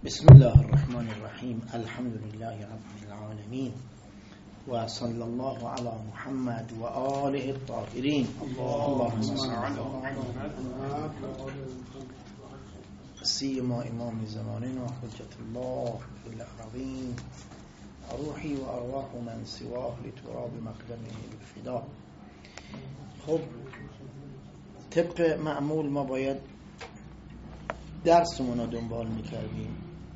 بسم الله الرحمن الرحیم. الحمد لله رب العالمین و صلی الله علی محمد و آله الطاهرین. اللهم صل علی سیما امام زماننا حجت الله فی الارضین روحی و ارواح من سواه لتراب مقدمه الفدا. خب طبق معمول ما باید درسمون رو دنبال میکردیم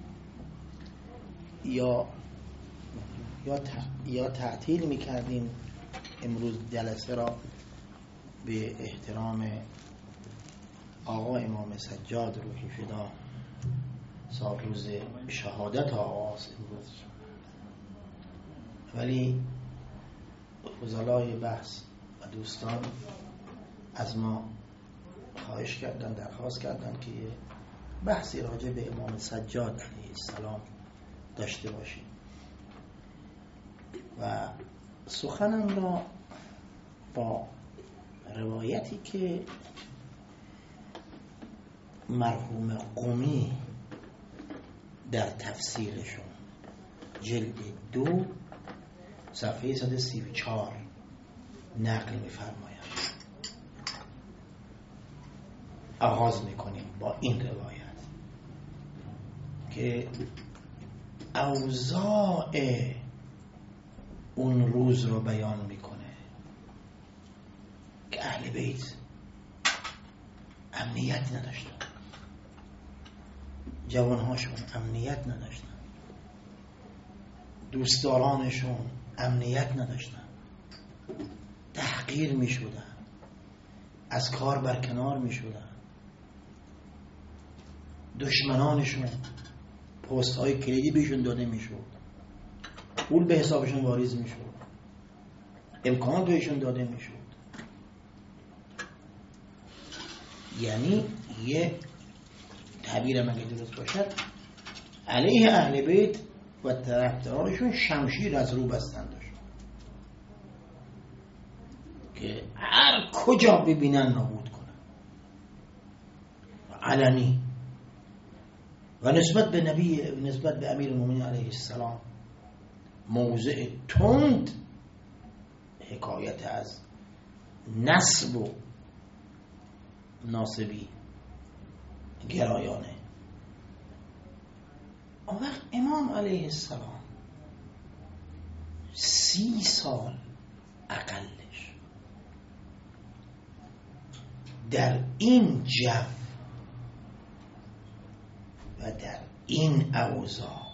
یا تعطیل میکردیم. امروز جلسه را به احترام آقا امام سجاد روحی فدا صاحب روز شهادت آغاز امروز، ولی فضلای بحث و دوستان از ما خواهش کردن، درخواست کردن که بحثی راجع به امام سجاد علیه السلام داشته باشیم و سخنم را با روایتی که مرحوم قمی در تفسیرشون جلد 2 صفحه 134 نقل می‌فرمایند. آغاز می‌کنیم با این روایت که اوضاع اون روز رو بیان میکنه که اهل بیت امنیت نداشتن، جوانهاشون امنیت نداشتن، دوستدارانشون امنیت نداشتن، تحقیر میشدن، از کار برکنار میشدن، دشمنانشون پست های کلیدی بهشون داده میشد، پول به حسابشون واریز میشد، امکانات بهشون داده میشد. یعنی یه تعبیر مگه درست باشد، علیه اهل بیت و طرفدارانشون شمشیر از رو بستن داشت که هر کجا ببینن نابود کنن و علنی. و نسبت به امیر المؤمنین علیه السلام موضع تند، حکایت از نسب و ناسبی گرایانه. اون وقت امام علیه السلام 30 سال اقلش در این جو و در این اوضاع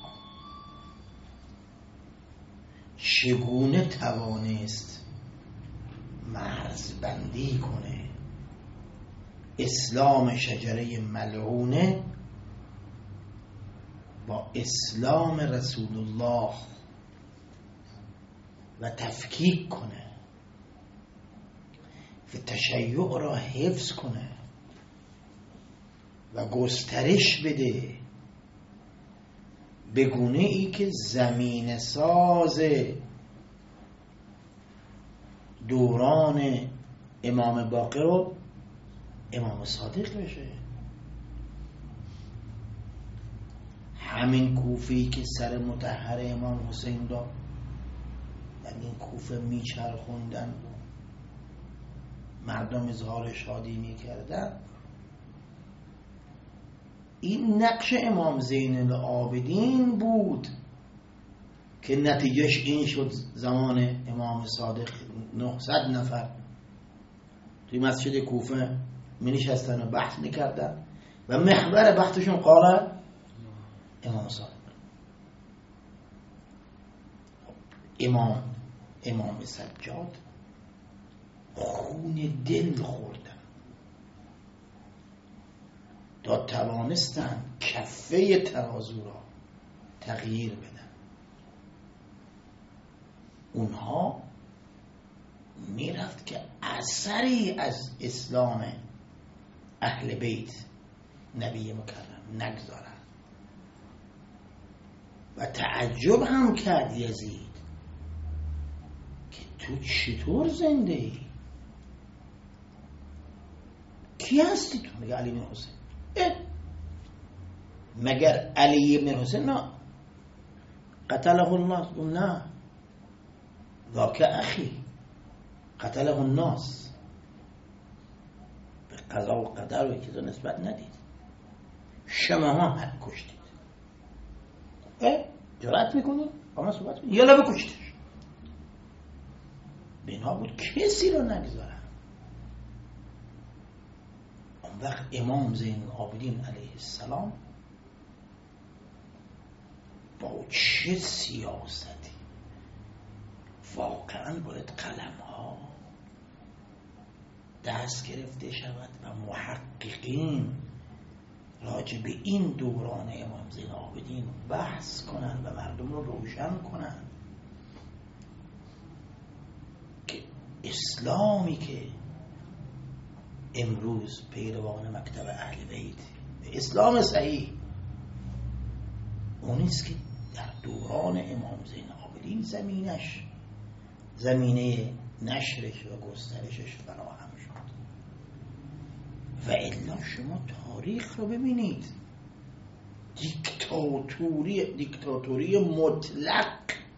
چگونه توانست مرزبندی کنه اسلام شجره ملعونه با اسلام رسول الله و تفکیک کنه و تشیع را حفظ کنه و گسترش بده به گونه ای که زمین ساز دوران امام باقر و امام صادق بشه. همین کوفه‌ای که سر مطهر امام حسین را در این کوفه میچرخوندن و مردم اظهار شادی میکردن، این نقش امام زین العابدین بود که نتیجهش این شد زمان امام صادق 900 نفر توی مسجد کوفه می نشستن و بحث میکردن و محور بحثشون قال امام صادق. امام سجاد خون دل خوردن تا توانستن کفه ترازو را تغییر بدن. اونها میرفت که اثری از اسلام اهل بیت نبی مکرم نگذارن و تعجب هم کرد یزید که تو چطور زنده ای؟ کی هستی تو؟ میگه علی بن حسین. مگر علی ابن حسین؟ نه، قتله الله. نه، ذاک اخی قتله الناس. به قضا و قدر و چیزا نسبت ندید، شماها حد کشتید. جرأت میکنید با من صحبت کنید؟ یالا بکشتش. بنا بود کسی رو نگذارم. اون وقت امام زین العابدین علیه السلام با چه سیاستی واقعا باید قلم ها دست گرفته شود و محققین راجع به این دوران امام زین العابدین بحث کنند و مردم رو روشن کنند که اسلامی که امروز پیروان مکتب اهل بیت، اسلام صحیح، اونیست که در دوران امام زین العابدین زمینه نشرش و گسترشش فراهم شد. و الا شما تاریخ رو ببینید، دیکتاتوری مطلق،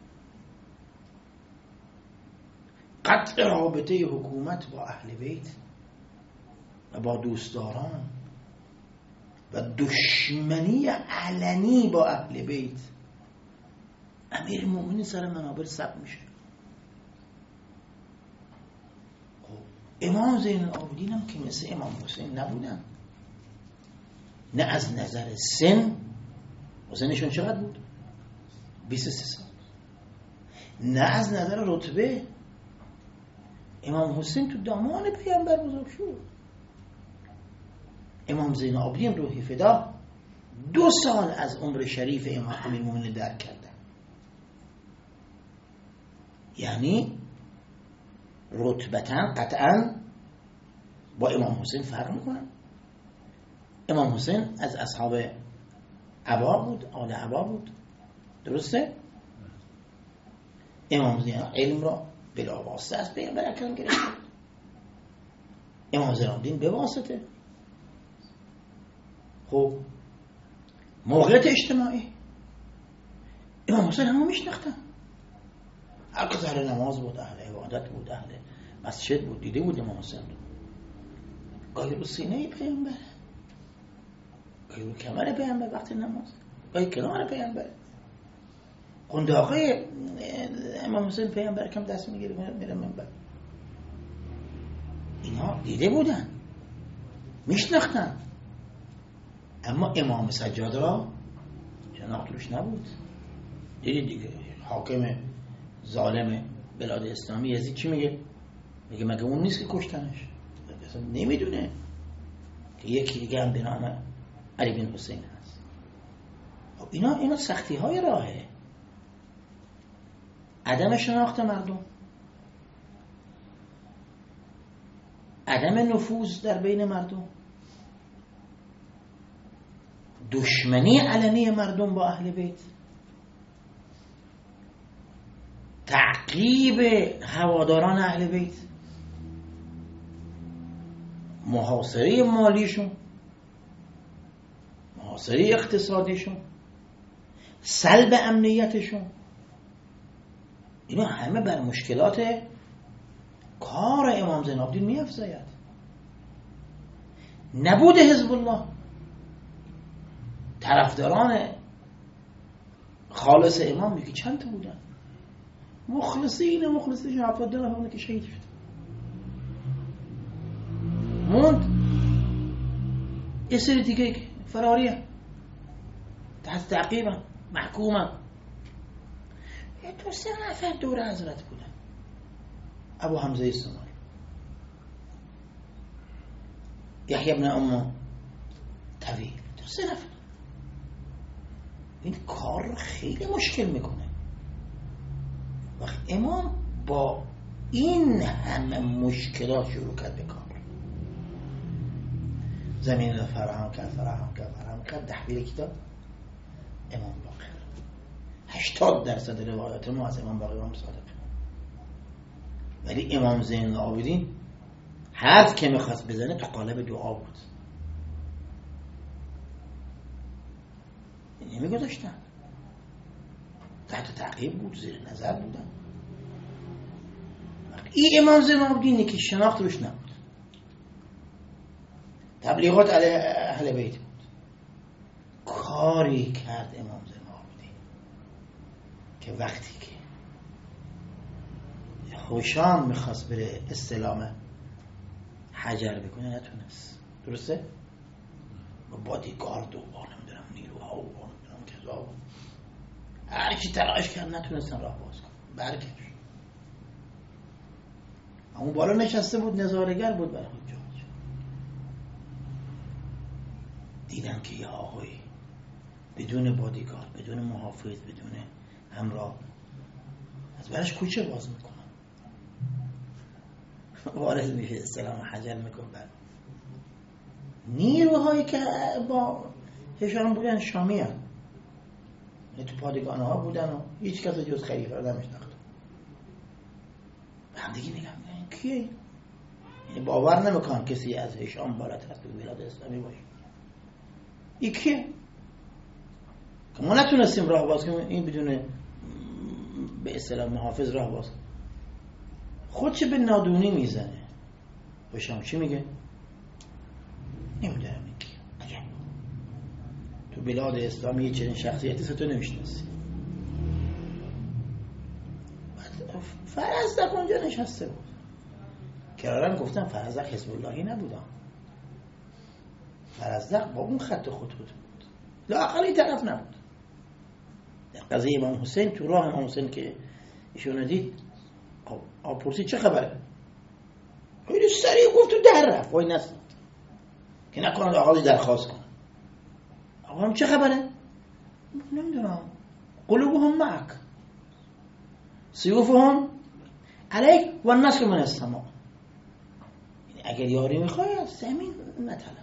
قطع رابطه حکومت با اهل بیت و با دوستداران و دشمنی علنی با اهل بیت. امیر مومنین سر منابر ثبت میشه. امام زین العابدین هم که مثل امام حسین نبودن، نه از نظر سن، حسینشون چقدر بود؟ 23 سال. نه از نظر رتبه، امام حسین تو دامان پیامبر بزرگ شد. امام زین العابدین روح فدا 2 سال از عمر شریف امام امیرالمومنین درک کردن. یعنی رتبتاً قطعاً با امام حسین فرق میکنن. امام حسین از اصحاب عبا بود، آل عبا بود، درسته؟ امام زین علم را بلا واسطه از پیامبر اکرم گرفت. امام زین العابدین به واسطه. خب موقعیت اجتماعی امام حسین همه میشناختن. هر کس اهل نماز بود، اهل عبادت بود، اهل مسجد بود، دیده بود امام حسین بود. گاهی رو سینه پیامبر، گاهی رو کمر پیامبر وقتی نماز، گاهی کنار پیامبر. قنداقه امام حسین پیامبر کم دست میگیره میره منبر. اینا دیده بودن، میشناختن. اما امام سجاد را شناخت روش نبود. دیدید دیگه حاکم ظالم بلاد اسلامی یزید چی میگه؟ میگه مگه اون نیست که کشتنش؟ اصلا نمیدونه که یکی دیگه هم به نام علی بن حسین هست. خب اینا سختی های راهه. عدم شناخت مردم، عدم نفوذ در بین مردم، دشمنی علنی مردم با اهل بیت، تعقیب هواداران اهل بیت، محاصره مالیشون، محاصره اقتصادیشون، سلب امنیتشون، اینا همه بر مشکلات کار امام زین العابدین می‌افزاید. نبود حزب الله، طرفداران خالص امام میگه چند تا بودن؟ مخلصین 72 نفر که شهید شد. موند یه سری دیگه فراریه، تحت تعقیبن، محکومن. 2-3 نفر دور حضرت بودن. ابو حمزه السمال، یحیی بن ام طویل، 2-3 نفر. این کار رو خیلی مشکل میکنه. وقت امام با این همه مشکلات شروع کرد به کار. زمین رو فراهم کرد. تحویل کتاب امام باقر. 80% روایات ما از امام باقر هم صادقه. ولی امام زین العابدین حرف که میخواست بزنه تو قالب دعا بود. نمیگذاشتن، تحت تعقیب بود، زیر نظر بودن. این امام زین العابدینی که شناخت روش نبود، تبلیغات علیه اهل بیت بود. کاری کرد امام زین العابدین که وقتی که هشام میخواست بره استلام حجر بکنه نتونست. درسته؟ با بادیگارد و نمیدونم نیروها و نمیدونم کذا، هر کی تلاش کرد نتونستن راه باز کنن. برگشت. اون بالا نشسته بود، نظاره‌گر بود برای حجاج. دیدن که یه آقایی بدون بادیگارد، بدون محافظ، بدون همراه از برش کوچه باز میکنن، وارد میشه، استلام حجر میکنه. نیروهایی که با هشام بودن شامی هن، تو پادگانه ها بودن و هیچ کس جز خلیفه رو نمیشناخت. هم دیگه میگم این کیه؟ یعنی باور نمیکنم کسی از هشام بالاتر تو بلاد اسلامی باشه. این کیه؟ که ما نتونستیم راه باز کنیم، این بدون به اصطلاح محافظ راه باز کنیم. خودش به نادونی میزنه. هشام چی میگه؟ نمیدونم این کیه. عجب. تو بلاد اسلامی چنین شخصیتی تو نمیشناسی. فرزدق اونجا نشسته بود. کرارن گفتم فرزدق حزب اللهی نبودم. فرزدق با اون خط خطوط بود. لااقل این طرف نبود. در قضیه امام حسین، تو راه امام حسین که ایشون دید، پرسید چه خبره؟ خیلی سریع گفت تو در رفت. وای نست که نکنند آقای درخواست کن. آقا هم چه خبره؟ نمیدونم. قلوبهم معک، سیوفهم علیک و النصر من السماء. اگر یاری میخوای از زمین نطلب،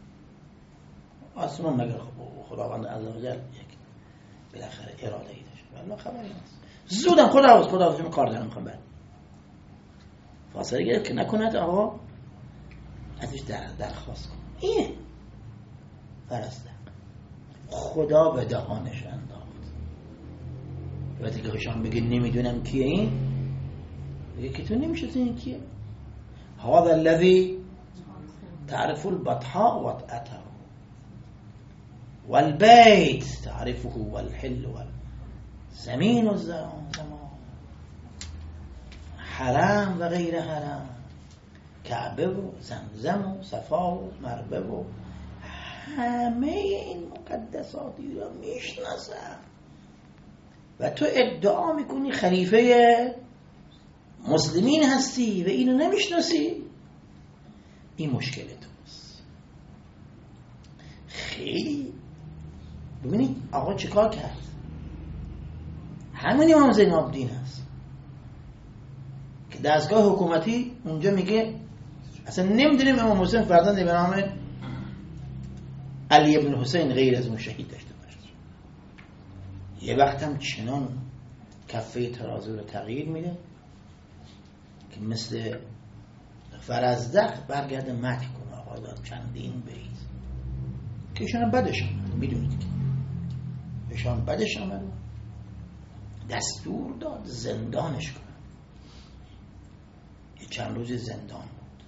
آسمان مگر خداوند عزوجل یک بالاخره اراده ای داشت. والله خبری نیست. زودم خداحافظ من کار دارم میخوام برم. فاصله گرفت که نکند آقا ازش درخواست کن. اینه فرزدق. خدا به دهانش انداخت. وقتی که هشام بگه نمیدونم کیه این، بگه که تو نمیشه این کیه. هذا الذي تعرف البطحاء وطأته والبيت تعرفه والحل والزمين والزمان، حرم و غیر حرم، کعبه و زمزم و صفا و مروه و همه این مقدساتی را میشناسم و تو ادعا میکنی خلیفه مسلمین هستی و اینو نمیشناسی. این مشکل توست. خیلی ببینید آقا چیکار کرد. همین امام زین العابدین هست که دستگاه حکومتی اونجا میگه اصلا نمیدونیم امام حسین فرزند به نام علی ابن حسین غیر از اون شهید داشته باشه. یه وقت هم چنان کفه ترازو رو تغییر میده که مثل فرزدق برگرده مدح کنه. آقا داد چندین بیت که ایشان بدش آمد. میدونید که ایشان بدش آمد، دستور داد زندانش کنه. یه چند روز زندان بود.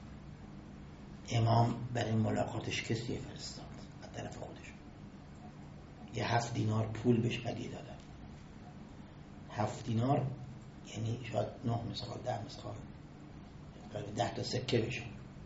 امام برای ملاقاتش کسی فرستاد از طرف خودش. یه 7 دینار پول بهش هدیه دادن. 7 دینار یعنی شاید 9 مثقال 10 مثقال 10 تا سکه بشه.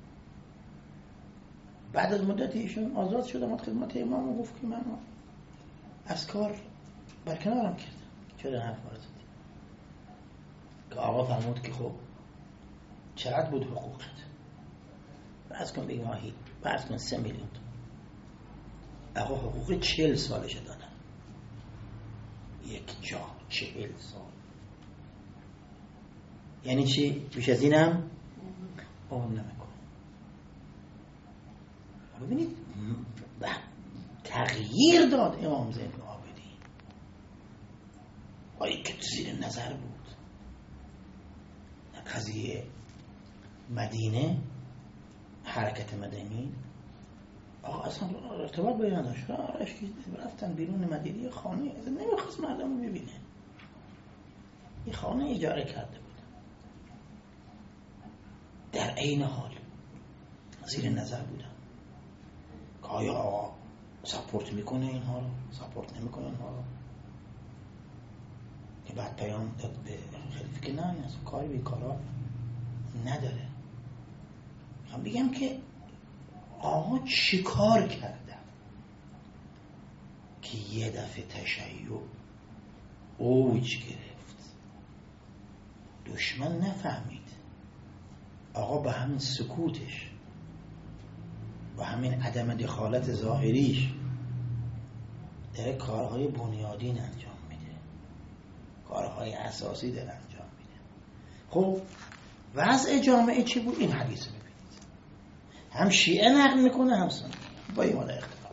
بعد از مدتی ایشون آزاد شد، اومد خدمت امام و گفت که من از کار برکنارم کردم. چرا حرف وارد شد؟ که آقا فرمود که خب چقدر بود حقوقت؟ فرض کن بگیم ماهی، فرض کن 3 میلیون. آقا حقوق 40 سالش دادن. یک جا 40 سال. یعنی چی؟ بیش از اینم اون نمیکن. ببینید تغییر داد امام زین العابدین. آیی که زیر نظر بود. قضیه مدینه، حرکت مدنی آقا اصلا ارتباط بایی نداشت، رفتن بیرون مدیری خانه، اصلا نمیخواست مردم رو ببینه. این خانه اجاره کرده بود. در عین حال زیر نظر بودن که آیا آقا سپورت میکنه اینها رو، سپورت نمیکنه اینها رو. که بعد پیام داد به خلیفه که نه، اصلا کاری به کارا نداره. میخوام بگم که آقا چی کار کردن که یه دفعه تشیع اوج گرفت؟ دشمن نفهمید. آقا با همین سکوتش، با همین عدم دخالت ظاهریش داره کارهای بنیادین انجام میده، کارهای اساسی داره انجام میده. خب وضع جامعه چی بود؟ این حدیث رو ببینید. هم شیعه نقل میکنه هم سنی، با این ماده اختلاف.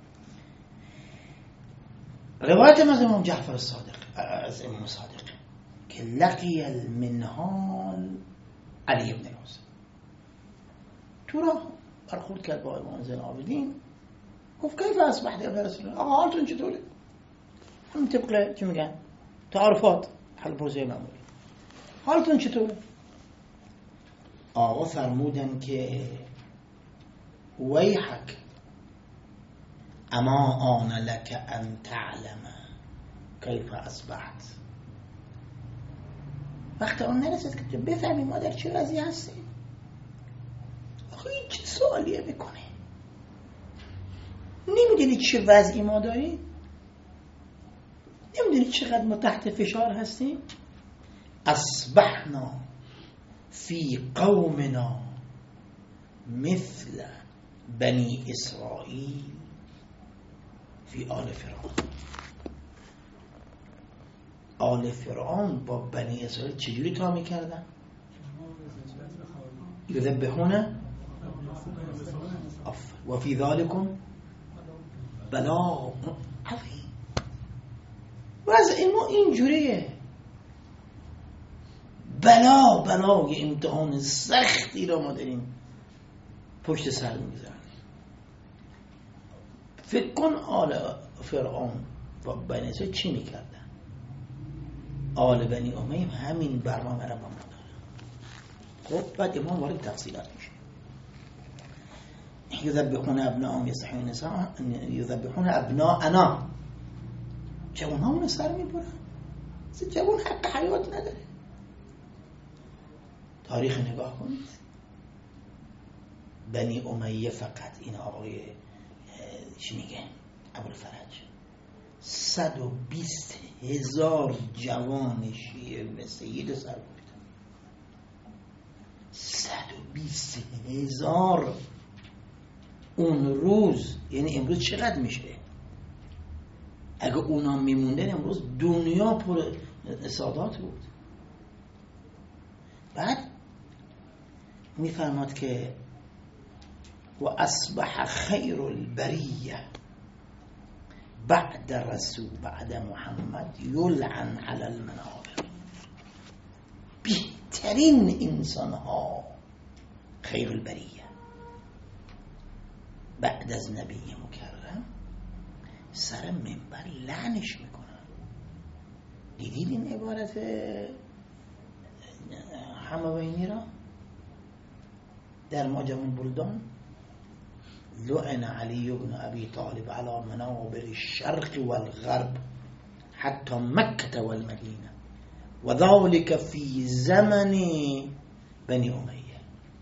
روایت از امام جعفر الصادق، از امام صادق، که لقی المنهال علی ابن الحسین، تو راه برخورد کرد با امام زین العابدین، گفت کیف اصبحت یا رسول الله؟ آقا حالتون چطوره؟ همین طبق چی میگن؟ تعارفات، حل پرسه معمولی. حالتون چطوره؟ آقا فرمودن که ویحک اما آن لک ان تعلم کیف اصبحت. وقت آن نرسید که بفهمی ما در چه وضعی هستیم. آخه این چه سوالیه بکنه؟ نمیدونی چه وضعی ما داریم؟ نمیدونی چقدر ما تحت فشار هستیم؟ اصبحنا فی قومنا مثل بنی اسرائیل فی آل فرعون. آل فرعون با بنی اسرائیل چجوری تا میکردن؟ یذبحون و فی ذالکم بلا عظیم. وضع ما اینجوریه. بلای امتحان سختی را ما داریم پشت سر میگذاریم. فکر کن آل فرعون با بنی اسرائیل چی میکردن؟ آل بنی امیه همین برنامه را با ما دارن. خب بعد امام وارد تفصیلات میشه. یذبحون ابناءهم یستحیون نساءهم یذبحون ابناءنا. جوانامون سر میبرن. جوان حق حیات نداره. تاریخ نگاه کنید. بنی امیه فقط این آقای چی میگه ابوالفرج 120,000 جوان شیعه به سید سر بریدن. 120,000 اون روز. یعنی امروز چقدر میشه؟ اگه اونا میموندن امروز دنیا پر سادات بود. بعد میفرماد که و اصبح خیر البریه بعد رسول بعد محمد یلعن علی المنابر. بهترین انسان ها خیر البریه بعد از نبی مکرم سر منبر لعنش میکنن. دیدید این عبارت حموینی را در معجم البلدان؟ لعن علی بن ابی طالب على منابر الشرق والغرب حتى مكة والمدينة وذلك في زمن بني امیه.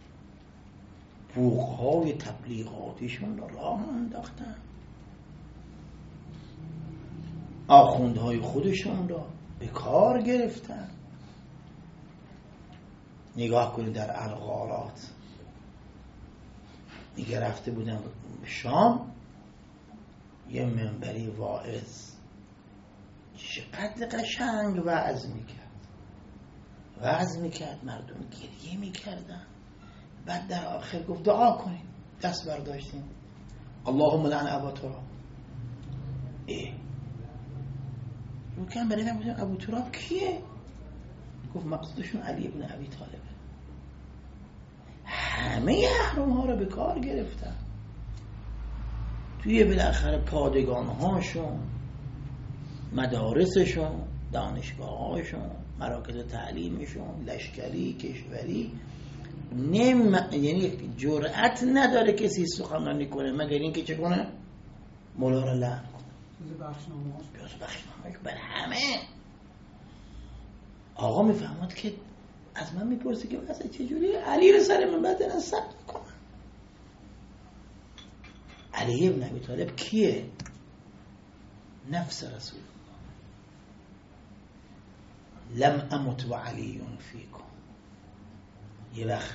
بوقهای تبلیغاتیشون را راه انداختن، آخوندهای خودشون را به کار گرفتن. نگاه کنید در الغارات، میگه رفته بودن شام، یه منبری واعظ چقدر قشنگ وعظ میکرد، مردم گریه میکردن. بعد در آخر گفت دعا کنید، دست برداشتیم اللهم لعن ابا تراب. رو کم بریدن بودن ابو تراب کیه؟ گفت مقصودشون علی ابن ابی طالبه. همه احرام ها رو به کار گرفتن. توی بالاخره پادگانهاشون، مدارسشون، دانشگاهاشون، مراکز تعلیمشون، لشکری، کشوری، یعنی جرأت نداره کسی سخنرانی کنه مگر اینکه چه کنه؟ مولا رو لعن کنه. بخشنامه بر همه. آقا میفهمد که از من میپرسه که اصلا چجوری علی رو سر من بعد نصب میکنم. علی ابن ابی طالب کیه؟ نفس رسول الله. لم امت و علی فیکم. یه وقت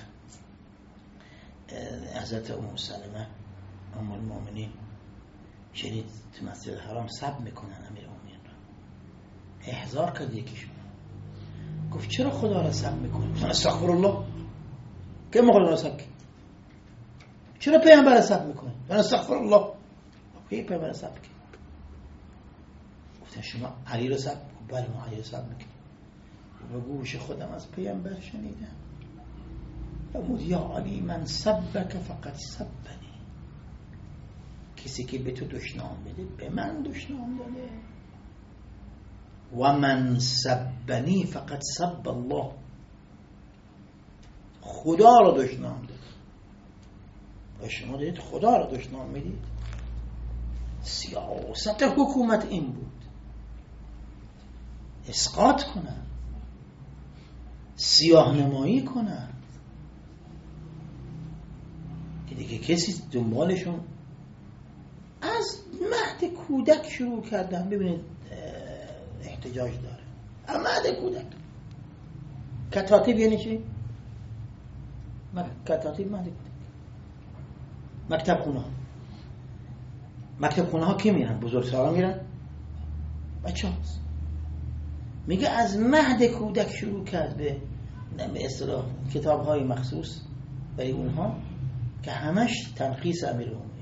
حضرت ام سلمه ام المؤمنین شنید تو مسجد الحرام سب میکنن امیر المؤمنین رو، احضار کرد یکیشون، گفت چرا خدا را سب میکنی؟ استغفر الله. که ما خدا را سب کنی؟ چرا پیامبر را سب میکنی؟ استغفر الله. کی پیامبر را سب کنی؟ گفتن شما علی را سب؟ بله ما علی را سب میکنیم. و گوش خودم از پیامبر شنیدم فرمود یا علی من سبک فقط سبنی. کسی که به تو دشنام بده به من دشنام داده. و من سبنی فقط سب الله. خدا را دشنام داده. و شما دارید خدا را دشنام میدید. سیاست حکومت این بود اسقاط کنن، سیاه نمایی کنن که دیگه کسی دنبالشون. از مهد کودک شروع کردن. ببینید احتجاج داره مهد کودک. کتاتیب یعنی چی؟ کتاتیب مهد کودک. مکتب خونه ها کی میرن؟ بزرگسالان میرن؟ بچه هاست. میگه از مهد کودک شروع کرد به اصطلاح کتاب های مخصوص برای اونها که همش تنقیص امیرالمومنین.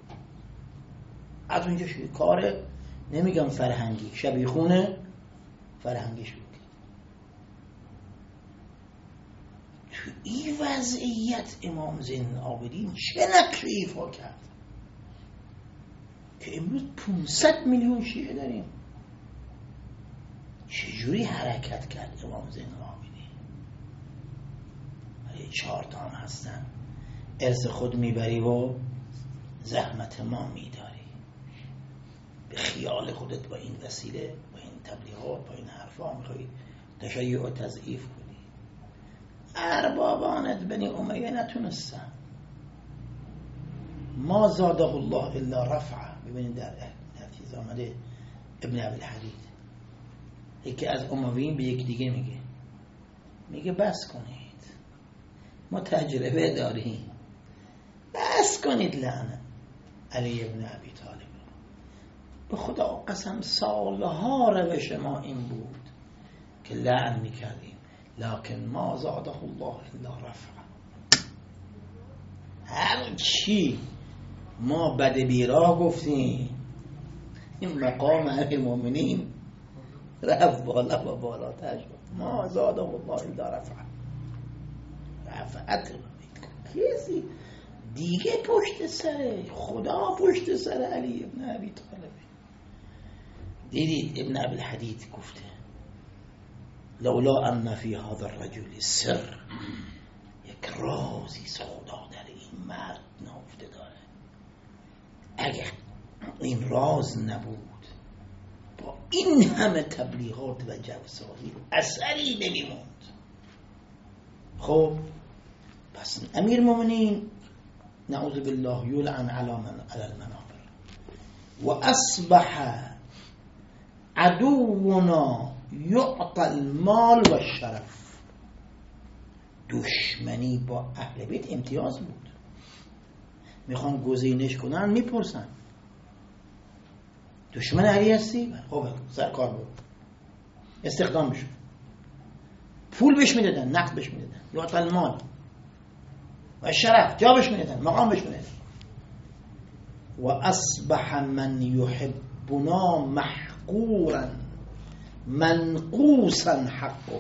از اونجا شروع کار نمیگم فرهنگی، شبیخونه فرهنگی شروع کرد. تو این وضعیت امام زین العابدین چه نقشی ایفا کرد که امروز 500 میلیون شیعه داریم. چجوری حرکت کرد امام زین العابدین؟ 4 تا هم هستن. ارث خود میبری و زحمت ما میداری. به خیال خودت با این وسیله، با این تبلیغات، با این حرفا میخوایی تشیع و تضعیف کنی. اربابانت بنی امیه نتونستن. ما زاده الله الا رفعه. ببینید در چیز آمده ابن ابی الحدید یکی از امویین به یک دیگه میگه بس کنید، ما تجربه داریم، بس کنید لعنت علی ابن ابی طالب. به خدا قسم سالها روش ما این بود که لعن میکردیم، لکن ما زاده الله الا رفعه. هر چی ما بد بیرا گفتیم این مقام امیر المؤمنین رفت بالا و بالاتر شد. ما زاده الله الا رفعه. رفعت کسی دیگه پشت سر خدا، پشت سر علی ابن ابی طالب. دیدید ابن ابی الحدید گفته لولا ان فی هذا الرجل سر، یک رازی خدا در این مرد نهفته داره. اگر این راز نبود با این همه تبلیغات و جوسازی اثری نمیموند. خب پس امیر المؤمنین نعوذ بالله یلعن علی المنابر و اصبح عدونا یعطى المال و الشرف. دشمنی با اهل بیت امتیاز بود. میخوان گزینش کنن میپرسن دشمن علی هستی؟ خب سرکار بود، استخدام بشون، پول بهش میدادن، نقد بهش میدادن، یعطى المال و شرف، جا بهش میدادن، مقام بهش میدادن. و اصبح من یحبنا محقورا منقوصا حقه.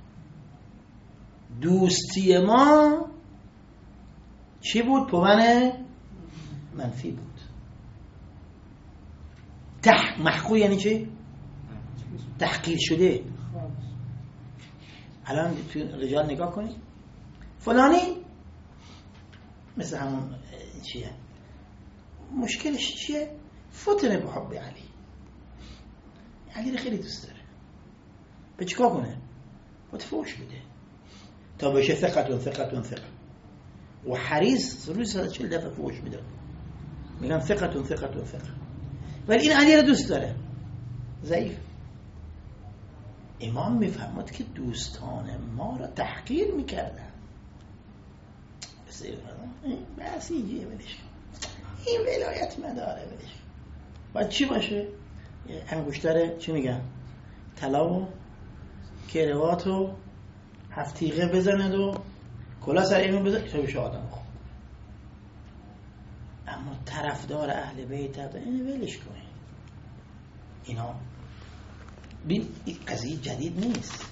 دوستی ما چی بود؟ پوان منفی بود. محقور یعنی چی؟ تحقیر شده. الان تو رجال نگاه کنید، فلانی مثل همون چیه، مشکلش چیه؟ فتنه به حب علی رو خیلی دوست داره، به چیکار کنه؟ باید فوش بده تا بشه ثقة و حریص روی 140 دفعه فوش میده، میگن ثقة ولی این علی رو دوست داره، ضعیف. امام میفهمد که دوستان ما را تحقیر میکردن. بس اینجیه ولش، این ولایت مداره ولش. باید چی باشه؟ انگشتر چی میگن؟ طلا و کروات و هفتیقه بزند و کلا سر اینو بزند تا بشه آدم خوب. اما طرفدار اهل بیت این ولش کنه. اینا این قضیه جدید نیست.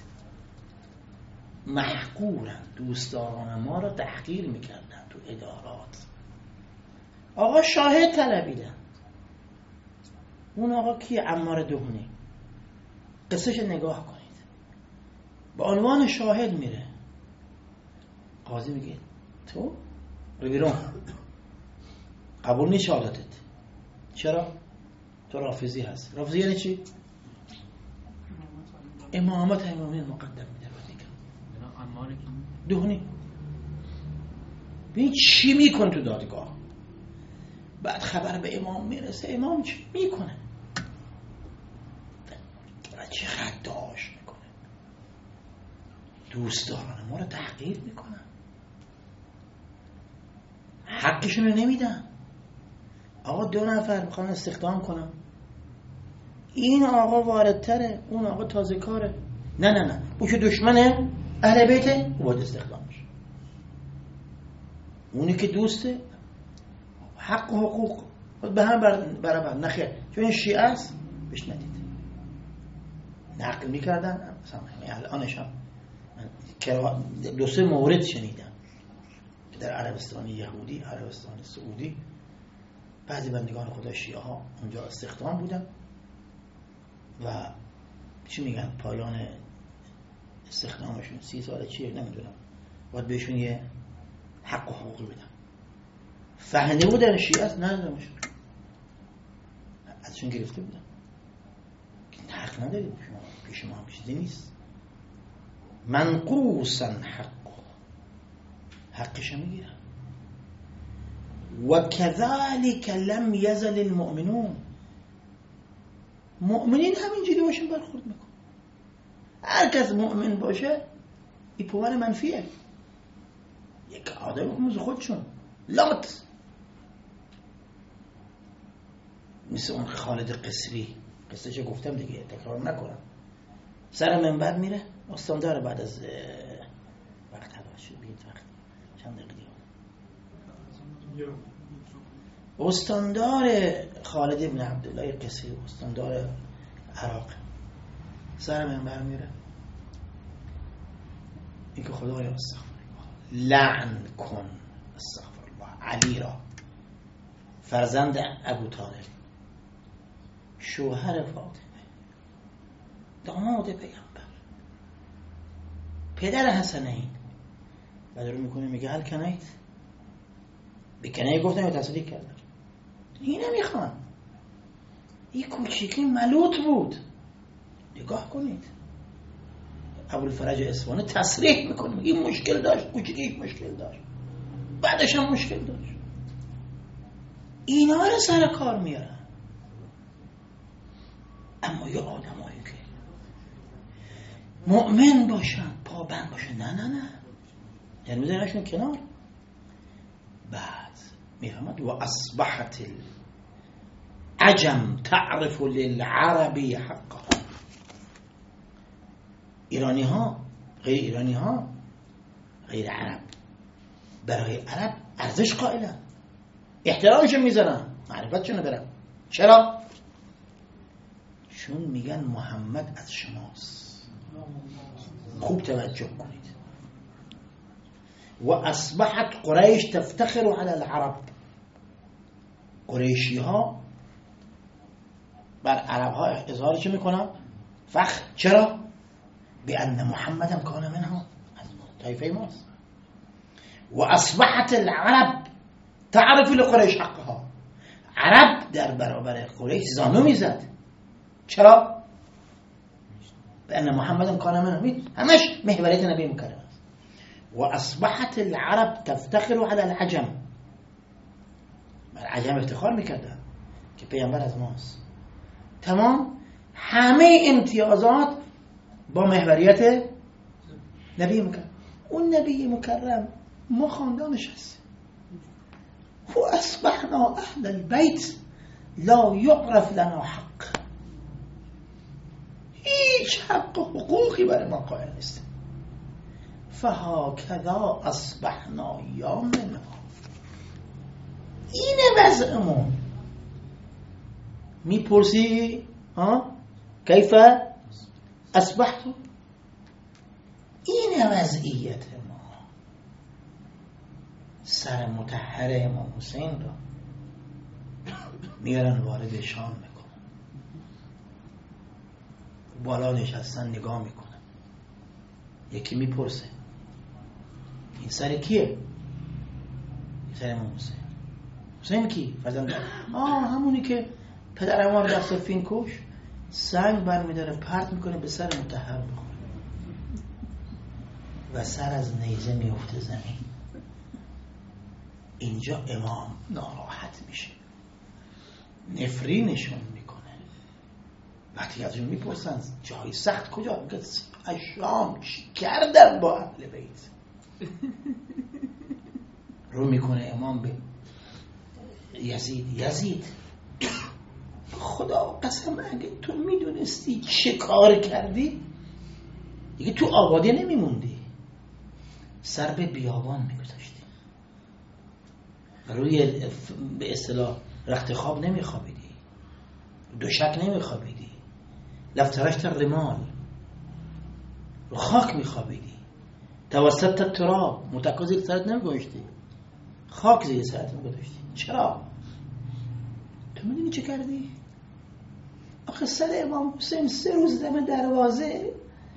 محقورن، دوستداران ما را تحقیر میکردن تو ادارات. آقا شاهد طلبیدن. اون آقا کی؟ عمار دهنی. قصهش نگاه کنید، به عنوان شاهد میره، قاضی میگه تو رو بیرون، قبول نیست شهادتت. چرا؟ تو رافضی هست. رافضی یعنی چی؟ امامت امامی مقدم میده رو دیگه. دهنی ببین چی میکنه تو دادگاه. بعد خبر به امام میرسه، امام چی میکنه؟ چقدر داعش میکنه، دوستداران ما رو تحقیر میکنن، حقشون رو نمیدن. آقا 2 نفر میخوان استخدام کنن، این آقا واردتره، اون آقا تازه کاره. نه او که دشمنه اهل بیته، او باید استخدام بشه. اونی که دوسته، حق و حقوق به هم برابر. نخیر، چون این شیعه است بهش ندید. نقل میکردن مثلا الانش هم 2-3 مورد شنیدم در عربستان یهودی، عربستان سعودی، بعضی بندگان خدا شیعه ها اونجا استخدام بودن و چی میگن پایان استخدامشون 30 سال چیه نمیدونم، باید بهشون یه حق و حقوقی بدن. فهمیده بودن شیعه است، ندادمشون، ازشون گرفته بودن. حق ندارید شما، پیش ما هم چیزی نیست. منقوصا حقش میگیرن. و کذالک لم یزل المؤمنون، مؤمنین همینجوری باشن برخورد میکن. هر کس مؤمن باشه این پوان منفیه، یک آدم مثل خودشون لات، مثل اون خالد قصری، قصه چه گفتم دیگه تکرار نکنم. سر منبر میره، استاندار بعد از وقت هواش بید وقت چند دقیقه استاندار خالد ابن عبدالله قصری، استاندار عراق، سر منبر میره، این که خدایا استغفرالله لعن کن استغفرالله علی را، فرزند ابو طالب، شوهر فاطمه، داماد پیامبر، پدر حسنین. بعد رو میکنه میگه هل کنید بکنه، گفتم یا تصدیق کردن. این نمیخوان، این کوچیکی ملوط بود. نگاه کنید ابوالفرج اصفهانی تصریح میکنه این مشکل داشت، کوچیکی مشکل داشت، بعدش هم مشکل داشت. اینا رو سر کار میارن. اما یه آدمایی که مؤمن باشن، پابند باشن، نه یعنی میذارنشون کنار. بعد میفهمد و اصبحت العجم تعرف للعربی حقا. ایرانی ها، غیر ایرانی ها، غیر عرب، برای عرب ارزش قائلن، احترامشون میذارن، معرفتشون برن. چرا؟ چون میگن محمد از شماست. خوب توجه کنید. و اصبحت قریش تفتخر علی العرب. قریشی ها بر عرب ها اظهار چه میکنن؟ فخر. چرا؟ بأن محمد کان منها، از طایفه ماست. و اصبحت العرب تعرف لقریش حقها، عرب در برابر قریش زانو میزد. چرا؟ بأن محمد کان منها، همش محوریت نبی مکرم است. و اصبحت العرب تفتخر على العجم، بر عجم افتخار میکردن که پیامبر از ماست. تمام همه امتیازات با محوریت نبی مکرم. اون نبی مکرم ما خاندانش هست. و اصبحنا اهل البیت لا یعرف لنا حق، هیچ حق و حقوقی برای ما قائل نیست. فهاکذا اصبحنا یومنا، اینه وضعمون. میپرسی کیف اصبحت؟ اینه وضعیت ما. سر مطهر امام حسین را میارن وارد شام میکنن، بالا نشستن نگاه میکنن. یکی میپرسه این سر کیه؟ این سر امام حسین. حسین کی؟ فرزند همونی که پدر ما رو در صفین کش، سنگ برمیداره پرت میکنه به سر مطهر میخوره و سر از نیزه میفته زمین. اینجا امام ناراحت میشه، نفرینشون میکنه. وقتی ازشون میپرسن جای سخت کجا؟ میگه شام چی کردن با اهل بیت. رو میکنه امام به یزید خدا قسم اگه تو میدونستی چه کار کردی دیگه تو آبادی نمیموندی، سر به بیابان میگذاشتی، روی به اصطلاح رخت خواب نمیخوابیدی، دوشک نمیخوابیدی، لفترشت رمال رو خاک میخوابیدی، توسط تراب متکا زیر سرت نمیگذاشتی، خاک زیر سرت میگذاشتی. چرا؟ تو میدونی چه کردی؟ آخه سر امام حسین 3 روز دم دروازه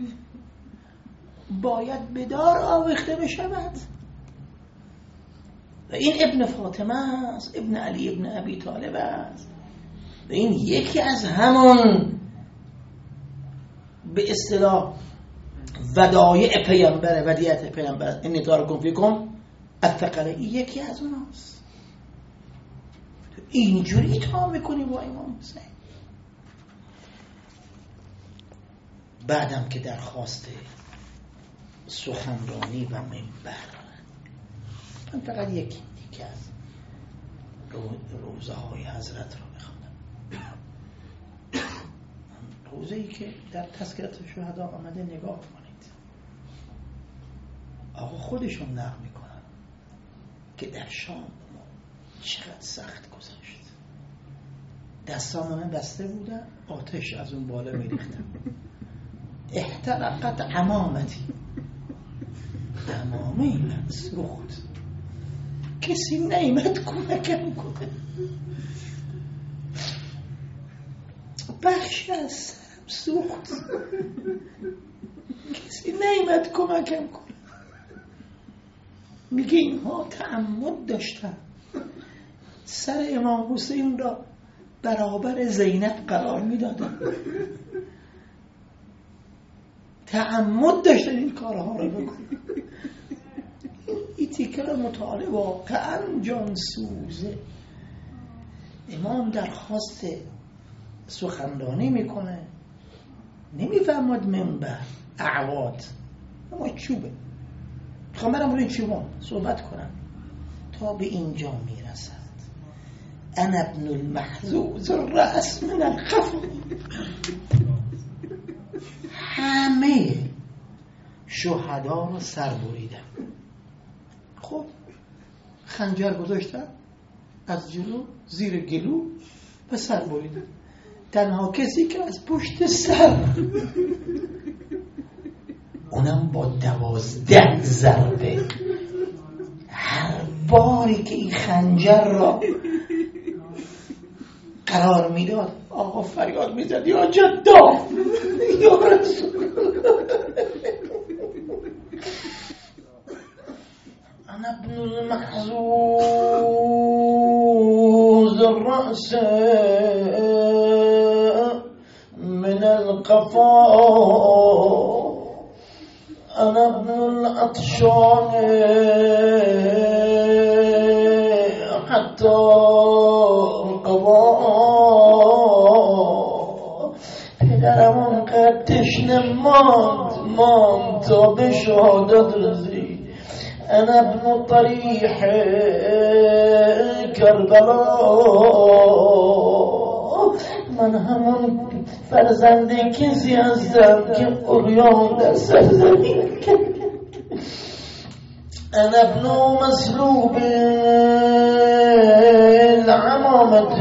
باید به دار آویخته بشود و این ابن فاطمه است، ابن علی ابن ابی طالب است و این یکی از همون به اصطلاح ودایع پیامبر، ودیعت پیامبر، این تارکم فیکم الثقلین، یکی از اوناست. تو اینجوری اتهام میکنی با امام حسین. بعدم که درخواست سخنرانی و منبر، من فقط یکی از روزه های حضرت رو میخوانم. روزه ای که در تذکرة شهدا آمده، نگاه کنید. آقا خودشون نقل میکنن که در شام چقدر سخت گذشت. دستان من بسته بودن، آتش از اون بالا میریختن. احترقت عمامتی، عمامه من سوخت، کسی نیامد کمکم کنه، بخش از سرم سوخت، کسی نیامد کمکم کنه. میگه اینها تعمد داشتن سر امام حسین را برابر زینب قرار میدادن، تعمد داشتن این کارها رو بکنن. این تیکه رو مطالعه واقعا جان سوزه. امام درخواست سخنرانی میکنه، نمیفهمد منبر اعواد، اما چوبه، میخوام برم روی چوبان صحبت کنم. تا به اینجا میرسد انا ابن المحزوز الرأس من الخفا. همه شهدا رو سر بریدن. خب خنجر گذاشتن از جلو زیر گلو و سر بریدن. تنها کسی که از پشت سر، اونم با 12 ضربه، هر باری که این خنجر را قرار میداد آقا فریاد میزد یا جدا یا رسول انا ابن المحزوز الرأس من القفا انا ابن العطشان حتى القضاء پدرم اونقدر تشنه ماند تا به شهادت رسید. انا ابن طریح کربلا، من همون فرزند کسی هستم که عریان در سرزمین کرد. انا ابن مسلوب العمامة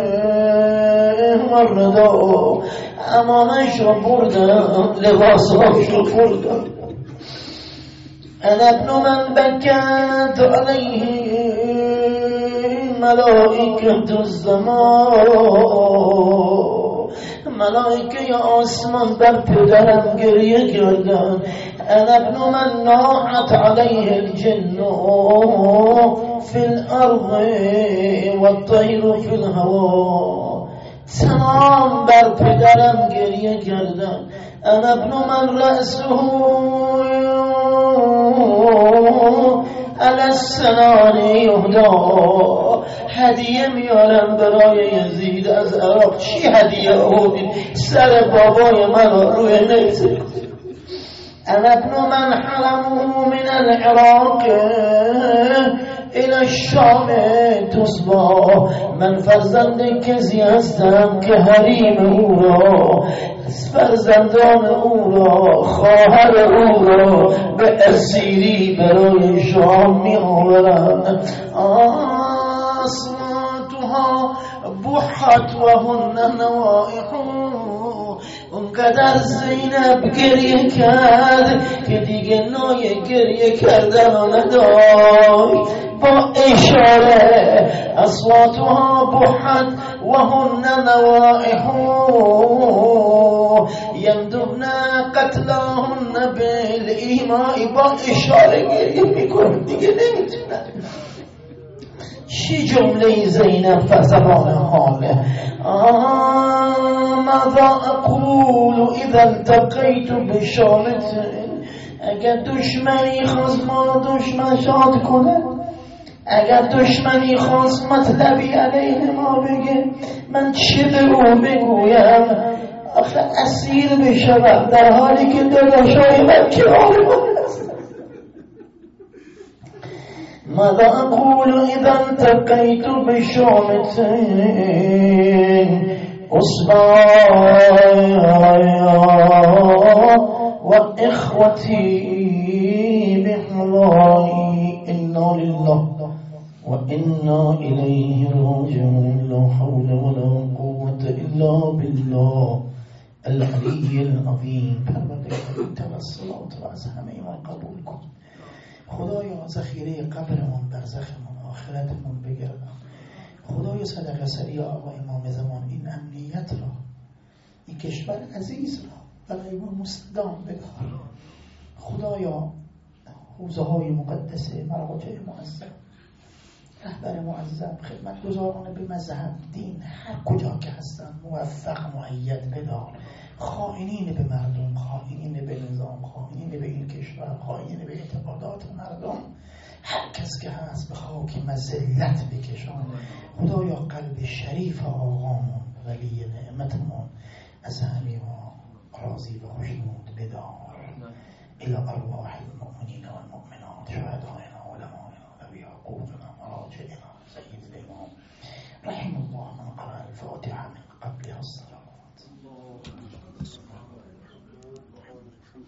والرداء، امامش رو بردم لباساش رو بردم. انا ابن من بكت عليه ملائكة السماء، ملائکه آسمان بر پدرم گریه کردن. انا ابن من ناحت علیه الجن فی الارض والطیر فی الهوا، تمام بر پدرم گریه کردن. انا ابن من رأسه علی السنان یهدا، هدیه میارم برای یزید از عراق. چی هدیه آوردی؟ سر بابای من روی نزد. انا ابن من حرمه من العراق الى الشام تصبح، من فرزند کسی هستم که حریم او را، فرزندان او را، خواهر او را به اسیری برای شام می آورند. اصواتها بحت و هن نوائح، اونقدر زینب گریه کرد که دیگه نای گریه کردن نداشت. با اشاره اصواتها بحت و هن نوائح یمدبن قتلاهن بالایماء، با اشاره گریه میکنه دیگه نمیتونن. چی جمله زینب فزبان حاله؟ ماذا اقول اذا التقيت بشامت، اگر دشمنی خواست ما رو دشمن شاد کنه، اگر دشمنی خواست مطلبی علیه ما بگه، من چه به او بگویم؟ آخه اسیر بشم در حالی که داداشای من کنار من هست. ماذا اقول اذا التقيت بشامتين اصبعايا واخوتي بحضاني، انا لله وانا اليه راجعون. لا حول ولا قوة الا بالله العلی العظیم. پروردگار توسلات رو از همه ما قبول کن. خدایا ذخیره قبرمون، برزخمون، آخرتمون بگردم. خدایا صدقه سری آقا امام زمان این امنیت را، این کشور عزیز را برای ما مستدام بدار. خدایا حوزه های مقدسه مراجع معظم، رهبر معظم، خدمتگزاران به مذهب دین هر کجا که هستن موفق مؤید بدار. خائنین به مردم، خائنین به نظام، خائنین به این کشور، خائنین به اعتقادات مردم، هر کس که هست به خاک مذلت بکشان. خدایا قلب شریف آقامون ولی نعمتمون از همه ما راضی و خوشنود بدار. الى ارواح المؤمنین و المؤمنات، شهدائنا و علمائنا ذوی حقوقنا مراجعنا سید الامام رحم الله من قرأ الفاتحه من قبلها الصلاة